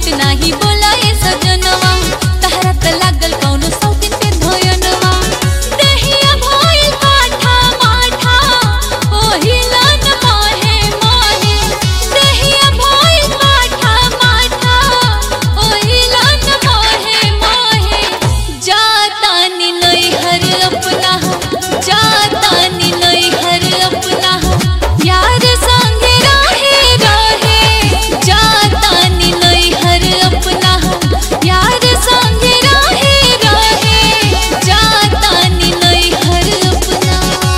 नाही बोला ए सजनवा तहरा त लागल कौनो सौतिन पे धयनवा देहिया भइल माठा माठा ओहिला न माहे माहे देहिया भइल माठा माठा ओहिला न माहे माहे जाता नी नैहर अपना जाता नी नैहर अपना यार संगे रहे रहे जाता नी नैहर अपना यार संगे रहे रहे जाता नी नैहर अपना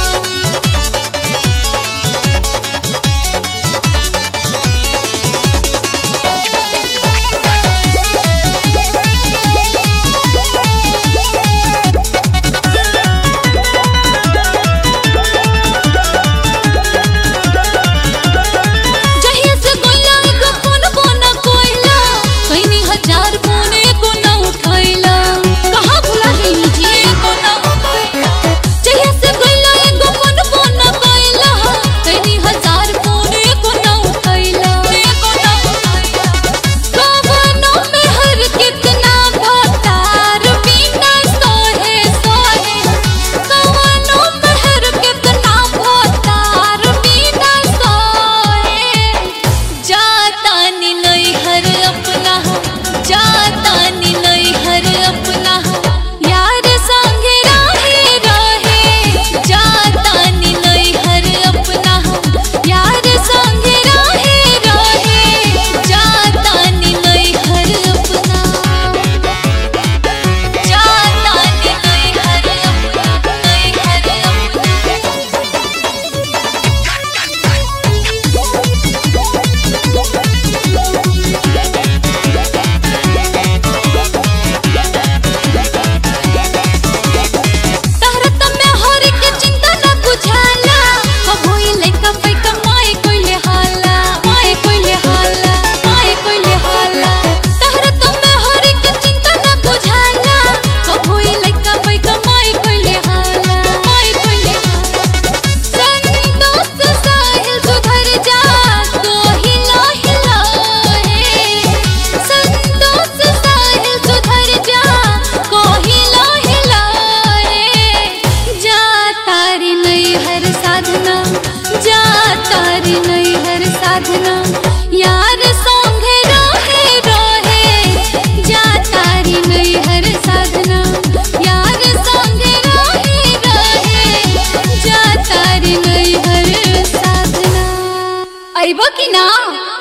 हजार फोन एको न उठैला कहाँ भुला गइली जी एको न उठैला जहिया से गइला एगो फोन न कइला तनी हजार फोन एको न उठैला कवनो में हर कितना भतार बिना सोहे सोहे कवनो में हर कितना भतार बिना सोहे जाता नी नैहर अपना जाता नी नैहर अपना यार संगे रहे रहे जाता नी नैहर अपना यार संगे रहे रहे जाता नी नैहर अपना जाता नी नैहर अपना तारी नैहर साधना यार संगे रहे रहे जा तारी नैहर साधना यार संगे रहे रहे जा तारी नैहर साधना अइबो कि ना।